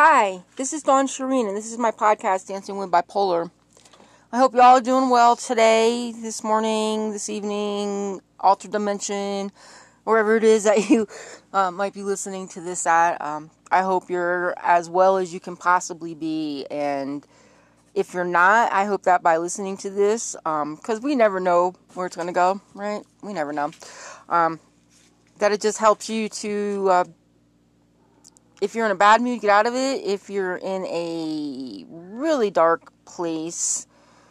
Hi, this is Dawn Shireen, and this is my podcast, Dancing with Bipolar. I hope y'all are doing well today, this morning, this evening, altered dimension, wherever it is that you might be listening to this at. I hope you're as well as you can possibly be, and if you're not, I hope that by listening to this, because we never know where it's going to go, right? We never know. That it just helps you to, if you're in a bad mood, get out of it. If you're in a really dark place,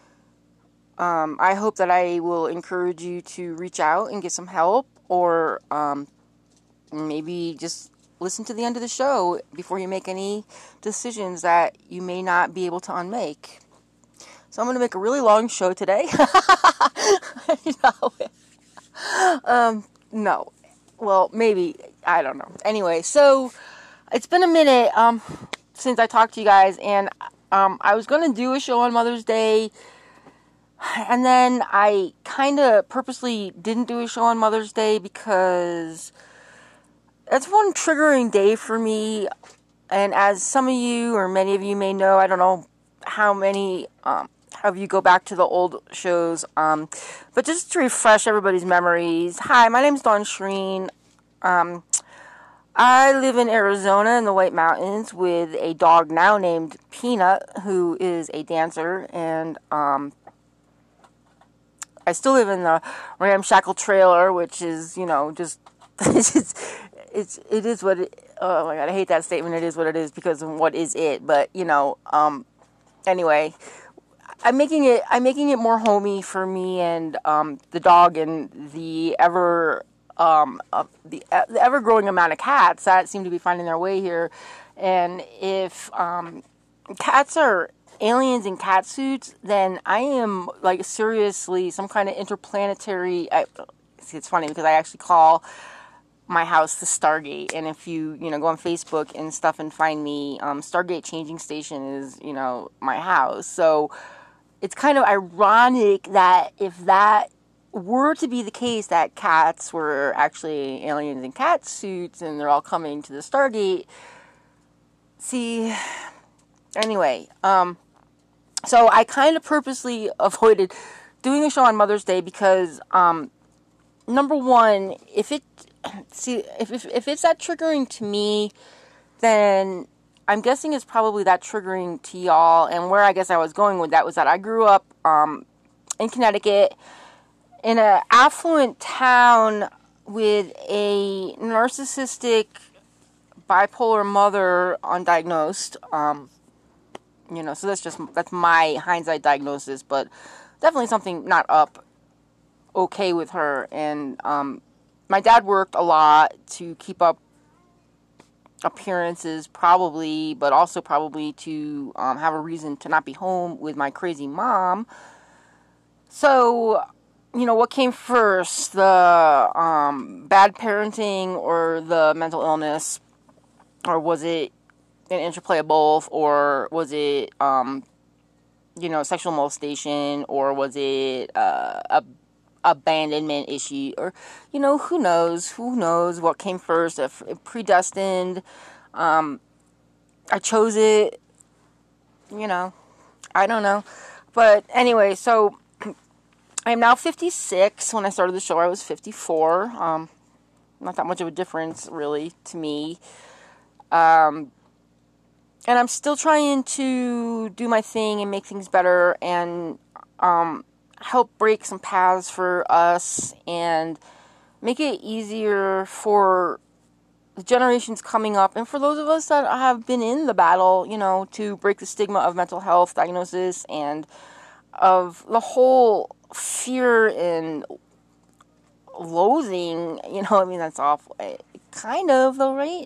I hope that I will encourage you to reach out and get some help, or maybe just listen to the end of the show before you make any decisions that you may not be able to unmake. So I'm going to make a really long show today. No. Well, maybe. I don't know. Anyway, so it's been a minute since I talked to you guys, and I was going to do a show on Mother's Day, and then I kind of purposely didn't do a show on Mother's Day because it's one triggering day for me. And as some of you or many of you may know, I don't know how many of you go back to the old shows, but just to refresh everybody's memories. Hi, my name is Dawn Shireen. I live in Arizona in the White Mountains with a dog now named Peanut, who is a dancer, and I still live in the ramshackle trailer, which is, just, it is what it, oh my God, I hate that statement, it is what it is, because what is it, but, anyway, I'm making it more homey for me and, the dog and the ever-growing amount of cats that seem to be finding their way here. And if, cats are aliens in cat suits, then I am, seriously some kind of interplanetary. It's funny because I actually call my house the Stargate, and if you go on Facebook and stuff and find me, Stargate Changing Station is my house. So it's kind of ironic that if that were to be the case, that cats were actually aliens in cat suits and they're all coming to the Stargate. See, anyway, so I kind of purposely avoided doing a show on Mother's Day because, number one, if it's that triggering to me, then I'm guessing it's probably that triggering to y'all. And where I guess I was going with that was that I grew up in Connecticut in an affluent town with a narcissistic bipolar mother undiagnosed. So that's my hindsight diagnosis, but definitely something not up okay with her. And my dad worked a lot to keep up appearances, probably, but also probably to have a reason to not be home with my crazy mom. So, what came first, the bad parenting or the mental illness? Or was it an interplay of both? Or was it, sexual molestation? Or was it a abandonment issue? Or, who knows? Who knows what came first? If predestined, I chose it, I don't know. But anyway, so I am now 56. When I started the show, I was 54. Not that much of a difference, really, to me. And I'm still trying to do my thing and make things better and help break some paths for us and make it easier for the generations coming up and for those of us that have been in the battle, to break the stigma of mental health diagnosis and of the whole fear and loathing, that's awful. Kind of, though, right?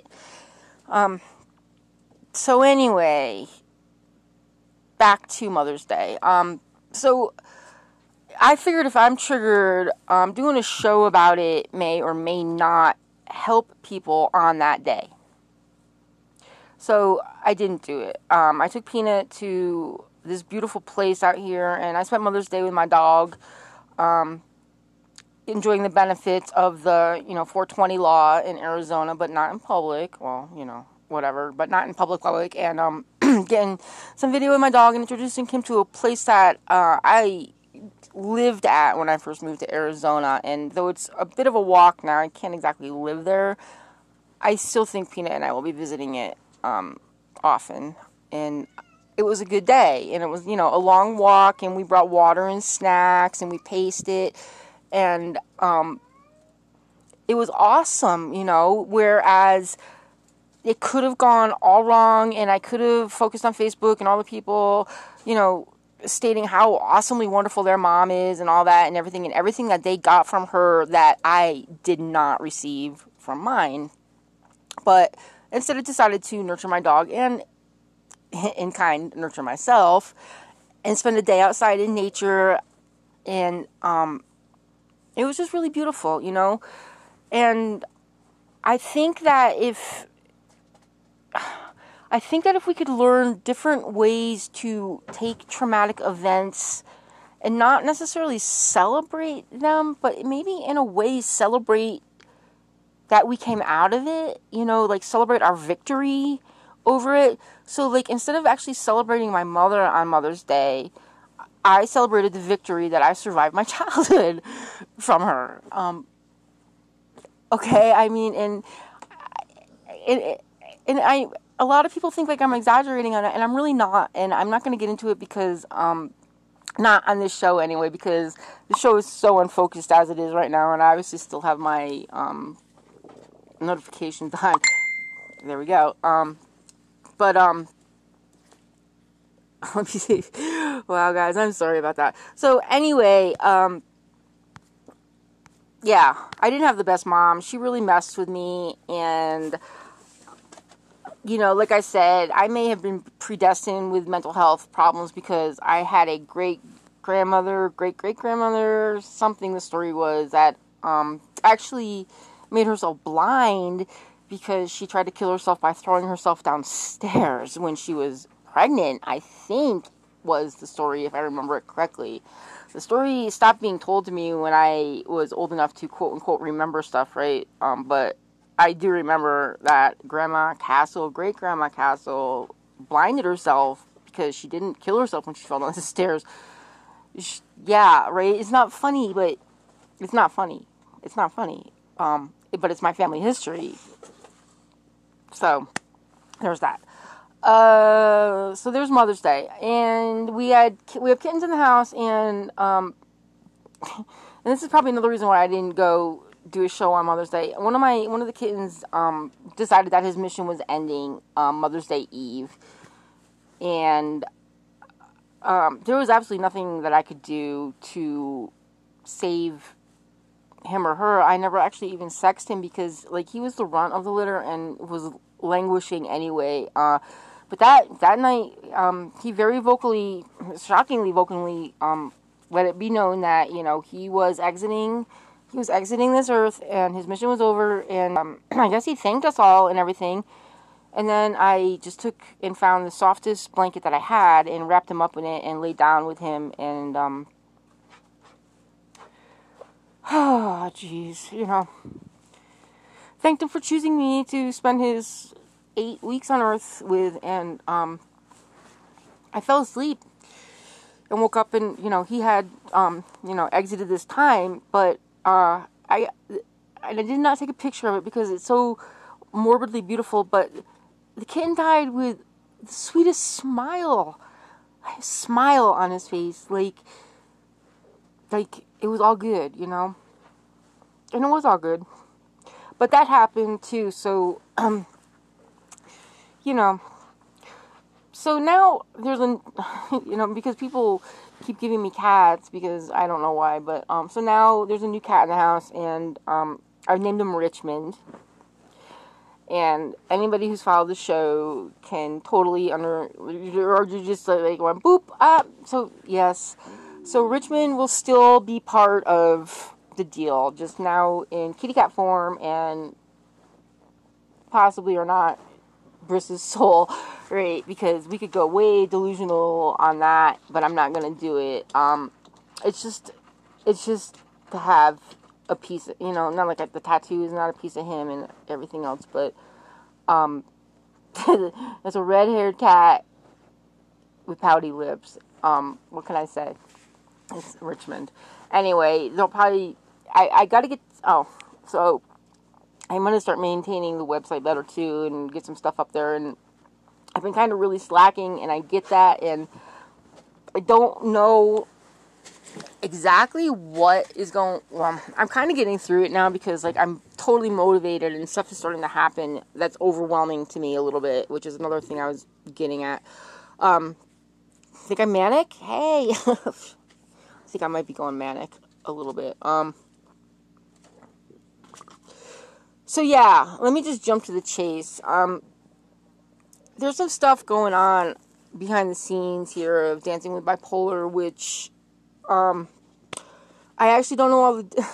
So anyway, back to Mother's Day. So I figured if I'm triggered, doing a show about it may or may not help people on that day. So I didn't do it. I took Peanut to this beautiful place out here, and I spent Mother's Day with my dog, enjoying the benefits of the, 420 law in Arizona, but not in public. Well, whatever, but not in public, and getting some video of my dog and introducing him to a place that I lived at when I first moved to Arizona. And though it's a bit of a walk now, I can't exactly live there, I still think Peanut and I will be visiting it often. And it was a good day, and it was, you know, a long walk, and we brought water and snacks, and we paced it, and it was awesome, you know, whereas it could have gone all wrong, and I could have focused on Facebook and all the people, you know, stating how awesomely wonderful their mom is and all that and everything that they got from her that I did not receive from mine. But instead I decided to nurture my dog and in kind nurture myself and spend a day outside in nature, and it was just really beautiful, you know. And I think that if we could learn different ways to take traumatic events and not necessarily celebrate them, but maybe in a way celebrate that we came out of it, you know, like celebrate our victory over it. So, like, instead of actually celebrating my mother on Mother's Day, I celebrated the victory that I survived my childhood from her. Okay, I mean, and I, a lot of people think like I'm exaggerating on it, and I'm really not, and I'm not going to get into it because, not on this show anyway, because the show is so unfocused as it is right now, and I obviously still have my, notifications on. There we go. But, let me see. Wow, guys, I'm sorry about that. So, anyway, yeah, I didn't have the best mom. She really messed with me, and, you know, like I said, I may have been predestined with mental health problems because I had a great-grandmother, great-great-grandmother, something the story was, that, actually made herself blind because she tried to kill herself by throwing herself downstairs when she was pregnant, I think was the story, if I remember it correctly. The story stopped being told to me when I was old enough to quote-unquote remember stuff, right? But I do remember that Grandma Castle, great-grandma Castle, blinded herself because she didn't kill herself when she fell down the stairs. Yeah, right? It's not funny, but it's not funny. It's not funny. But it's my family history. So, there's that. So there's Mother's Day, and we have kittens in the house, and this is probably another reason why I didn't go do a show on Mother's Day. One of the kittens decided that his mission was ending Mother's Day Eve, and there was absolutely nothing that I could do to save him or her. I never actually even sexed him because, like, he was the runt of the litter and was languishing anyway. But that night, he very shockingly vocally, let it be known that, you know, he was exiting this earth, and his mission was over, and I guess he thanked us all and everything. And then I just took and found the softest blanket that I had and wrapped him up in it and laid down with him, and oh, jeez, you know, thanked him for choosing me to spend his 8 weeks on Earth with, and I fell asleep and woke up, and, you know, he had, you know, exited this time, but I did not take a picture of it because it's so morbidly beautiful, but the kitten died with the sweetest smile on his face, like it was all good, you know, and it was all good, but that happened too, so, you know, so now there's you know, because people keep giving me cats, because I don't know why, but, so now there's a new cat in the house, and, I've named him Richmond, and anybody who's followed the show can totally or you just, like, going, boop, so, yes, so Richmond will still be part of the deal, just now in kitty cat form, and possibly or not, Briss's soul, right, because we could go way delusional on that, but I'm not going to do it. It's just to have a piece of, you know, not like the tattoo is not a piece of him and everything else, but, It's a red-haired cat with pouty lips. What can I say? It's Richmond. Anyway, they'll probably. I gotta get. Oh, so I'm gonna start maintaining the website better too, and get some stuff up there. And I've been kind of really slacking, and I get that, and I don't know exactly what is going. Well, I'm kind of getting through it now because like I'm totally motivated, and stuff is starting to happen that's overwhelming to me a little bit, which is another thing I was getting at. Think I'm manic? Hey, I think I might be going manic a little bit. So yeah, let me just jump to the chase. There's some stuff going on behind the scenes here of Dancing with Bipolar, which, I actually don't know all the...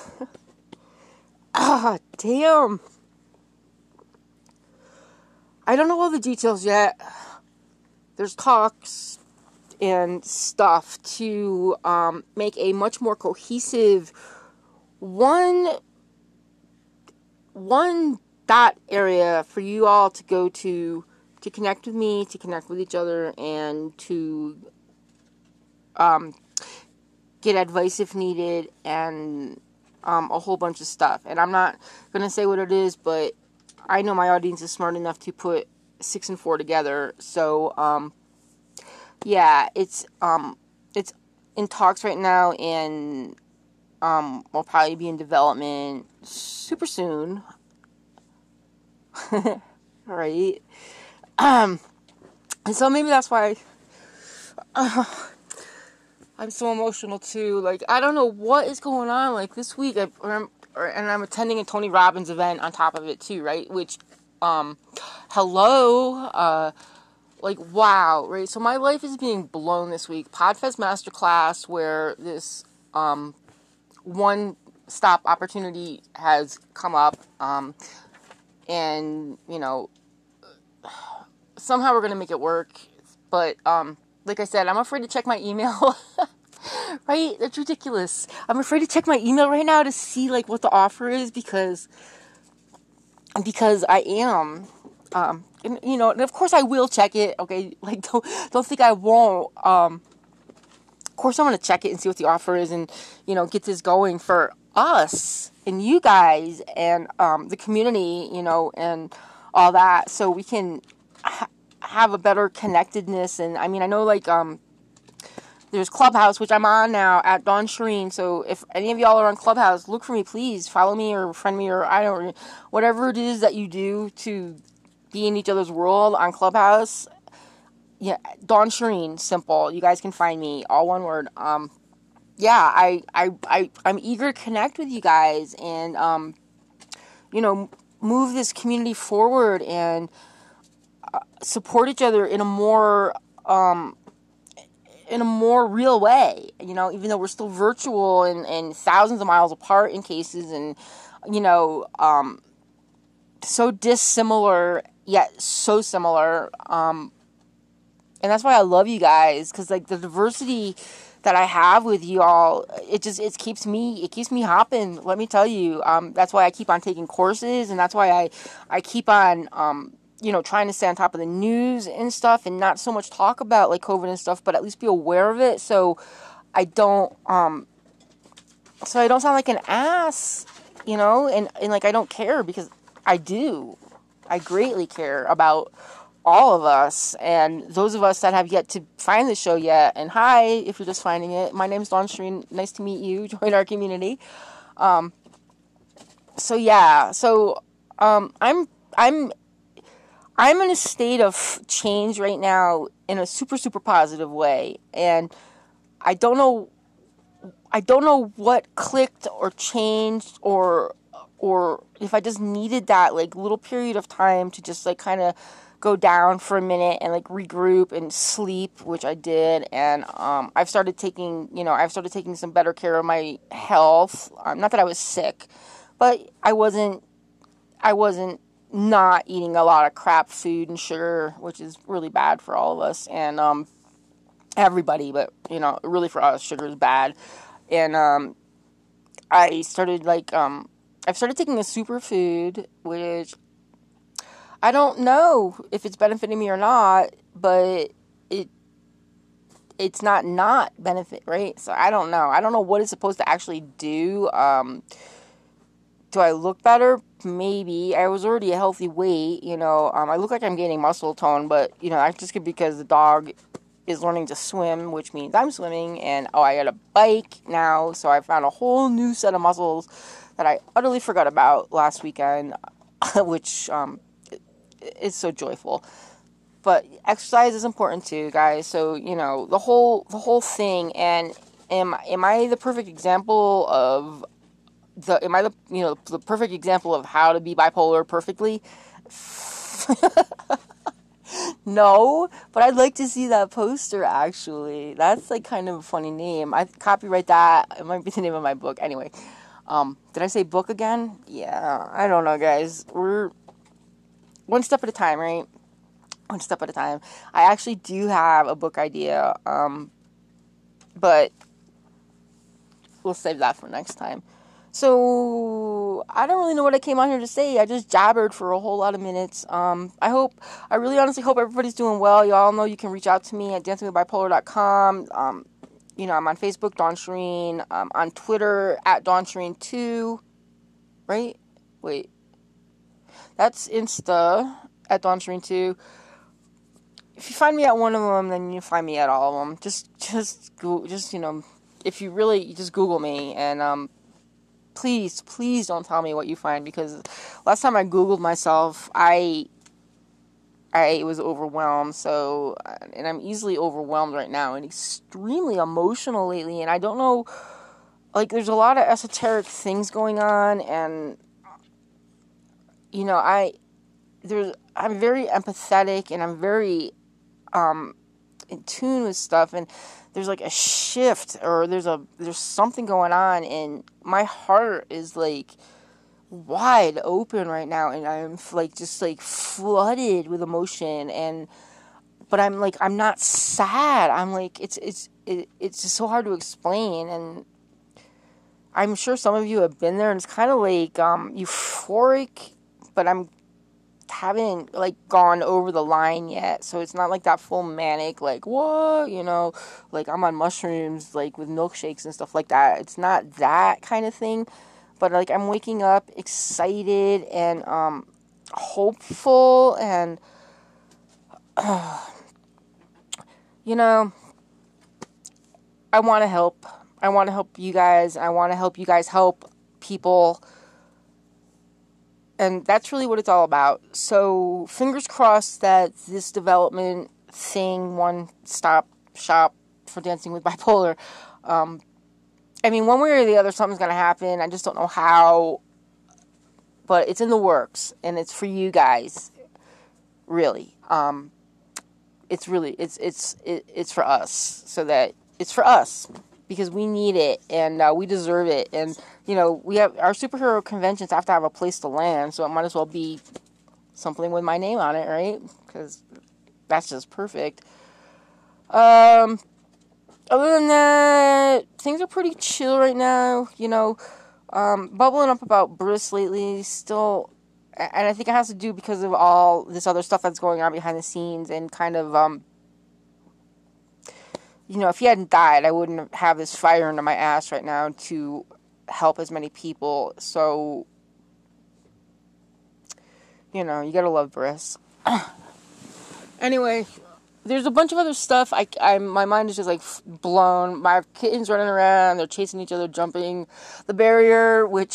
damn. I don't know all the details yet. There's talks and stuff to, make a much more cohesive one dot area for you all to go to connect with me, to connect with each other, and to get advice if needed, and a whole bunch of stuff. And I'm not going to say what it is, but I know my audience is smart enough to put 6 and 4 together. So, yeah, it's in talks right now, and will probably be in development super soon. Right? And so maybe that's why I'm so emotional too. Like, I don't know what is going on. Like, this week, and I'm attending a Tony Robbins event on top of it too, right? Which, hello, like, wow, right? So my life is being blown this week. Podfest Masterclass, where this, one-stop opportunity has come up, and, you know, somehow we're going to make it work, but, like I said, I'm afraid to check my email, right? That's ridiculous. I'm afraid to check my email right now to see, like, what the offer is, because I am, and, you know, and of course I will check it, okay, like, don't think I won't, of course I'm going to check it and see what the offer is, and, you know, get this going for us, and you guys, and, the community, you know, and all that, so we can have a better connectedness. And I mean, I know, like, there's Clubhouse, which I'm on now, at Dawn Shireen. So if any of y'all are on Clubhouse, look for me, please. Follow me or friend me, or I don't, whatever it is that you do to be in each other's world on Clubhouse. Yeah, Dawn Shireen, simple. You guys can find me, all one word. Yeah, I'm eager to connect with you guys, and, you know, move this community forward, and support each other in a more real way, you know, even though we're still virtual, and thousands of miles apart in cases, and, you know, so dissimilar yet so similar, and that's why I love you guys, because, like, the diversity that I have with you all, it keeps me hopping, let me tell you. That's why I keep on taking courses, and that's why I keep on, you know, trying to stay on top of the news and stuff, and not so much talk about, like, COVID and stuff, but at least be aware of it, so I don't sound like an ass, you know, and like, I don't care, because I do. I greatly care about all of us, and those of us that have yet to find the show yet. And hi, if you're just finding it, my name's Dawn Shireen. Nice to meet you. Join our community. So yeah, I'm in a state of change right now in a super, super positive way, and I don't know what clicked or changed, or if I just needed that, like, little period of time to just, like, kind of go down for a minute and, like, regroup and sleep, which I did. And I've started taking some better care of my health. Not that I was sick, but I wasn't not eating a lot of crap food and sugar, which is really bad for all of us, and everybody, but, you know, really for us, sugar is bad. And I started, like, I've started taking a superfood, which I don't know if it's benefiting me or not, but it's not benefit, right? So I don't know. I don't know what it's supposed to actually do. Do I look better? Maybe. I was already a healthy weight, I look like I'm gaining muscle tone, but, that's just because the dog is learning to swim, which means I'm swimming, and, I got a bike now, so I found a whole new set of muscles that I utterly forgot about last weekend, which, is so joyful. But exercise is important too, guys, so, the whole thing, and am I the perfect example of the perfect example of how to be bipolar perfectly? No, but I'd like to see that poster, actually. That's, like, kind of a funny name. I copyright that. It might be the name of my book. Anyway, did I say book again? Yeah, I don't know, guys. We're one step at a time, right? One step at a time. I actually do have a book idea, but we'll save that for next time. So, I don't really know what I came on here to say. I just jabbered for a whole lot of minutes. I really honestly hope everybody's doing well. Y'all know you can reach out to me at dancingwithbipolar.com. I'm on Facebook, Dawn Shireen. On Twitter, at Dawn Shireen2. Right? Wait. That's Insta, at Dawn Shireen2. If you find me at one of them, then you find me at all of them. Just if you really, just Google me, and, please don't tell me what you find, because last time I Googled myself, I was overwhelmed, and I'm easily overwhelmed right now, and extremely emotional lately, and I don't know, like, there's a lot of esoteric things going on, and, I'm very empathetic, and I'm very, in tune with stuff, and there's like a shift, or there's something going on, and my heart is like wide open right now, and I'm like just like flooded with emotion, but I'm not sad. I'm like, it's just so hard to explain, and I'm sure some of you have been there, and it's kind of like euphoric, but haven't like gone over the line yet, so it's not like that full manic, like, what, like I'm on mushrooms, like with milkshakes and stuff like that. It's not that kind of thing, but like I'm waking up excited and hopeful, and I want to help. You guys. I want to help you guys help people. And that's really what it's all about. So, fingers crossed that this development thing, one-stop shop for Dancing with Bipolar, one way or the other, something's going to happen. I just don't know how. But it's in the works. And it's for you guys. Really. It's for us. So that it's for us. Because we need it, and we deserve it, and, we have, our superhero conventions have to have a place to land, so it might as well be something with my name on it, right? Because that's just perfect. Other than that, things are pretty chill right now, bubbling up about Briss lately, still, and I think it has to do because of all this other stuff that's going on behind the scenes, and kind of, if he hadn't died, I wouldn't have this fire under my ass right now to help as many people. So, you gotta love Briss. Anyway, there's a bunch of other stuff. My mind is just like blown. My kittens running around, they're chasing each other, jumping the barrier, which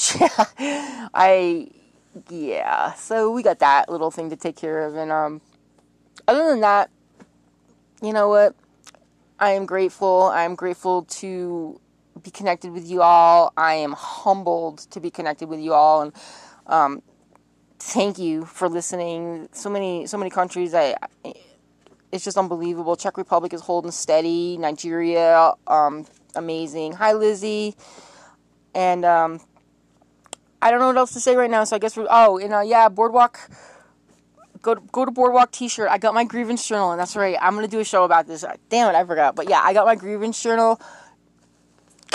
so we got that little thing to take care of. And other than that, you know what? I am grateful. I'm grateful to be connected with you all. I am humbled to be connected with you all, and thank you for listening. So many countries. It's just unbelievable. Czech Republic is holding steady. Nigeria, amazing. Hi, Lizzie. And I don't know what else to say right now. So I guess Boardwalk. Go to Boardwalk T-shirt. I got my grievance journal, and that's right. I'm going to do a show about this. Damn it, I forgot. But yeah, I got my grievance journal.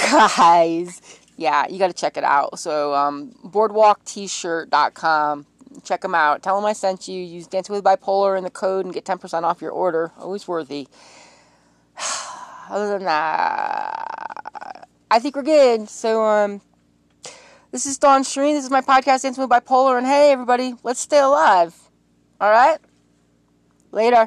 Guys, yeah, you got to check it out. So, boardwalktshirt.com. Check them out. Tell them I sent you. Use Dancing with Bipolar in the code and get 10% off your order. Always worthy. Other than that, I think we're good. So, this is Dawn Shireen. This is my podcast, Dancing with Bipolar. And hey, everybody, let's stay alive. All right? Later.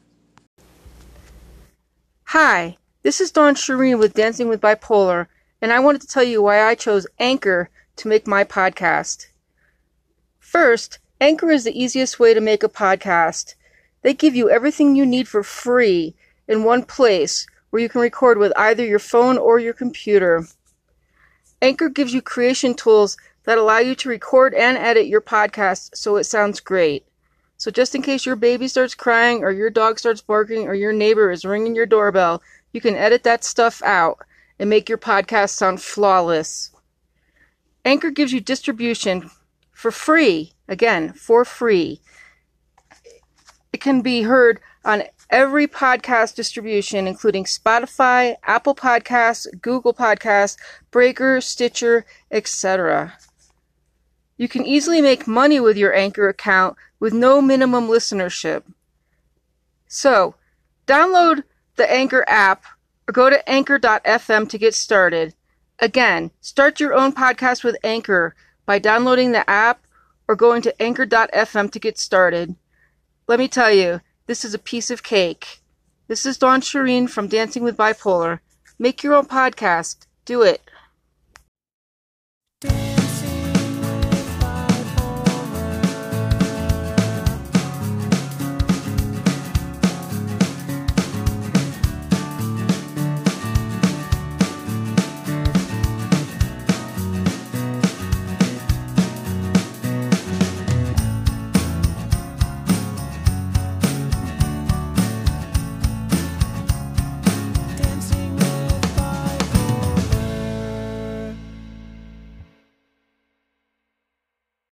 Hi, this is Dawn Shireen with Dancing with Bipolar. And I wanted to tell you why I chose Anchor to make my podcast. First, Anchor is the easiest way to make a podcast. They give you everything you need for free in one place where you can record with either your phone or your computer. Anchor gives you creation tools that allow you to record and edit your podcast so it sounds great. So just in case your baby starts crying or your dog starts barking or your neighbor is ringing your doorbell, you can edit that stuff out and make your podcast sound flawless. Anchor gives you distribution for free. Again, for free. It can be heard on every podcast distribution, including Spotify, Apple Podcasts, Google Podcasts, Breaker, Stitcher, etc. You can easily make money with your Anchor account with no minimum listenership. So, download the Anchor app or go to anchor.fm to get started. Again, start your own podcast with Anchor by downloading the app or going to anchor.fm to get started. Let me tell you, this is a piece of cake. This is Dawn Shireen from Dancing with Bipolar. Make your own podcast. Do it.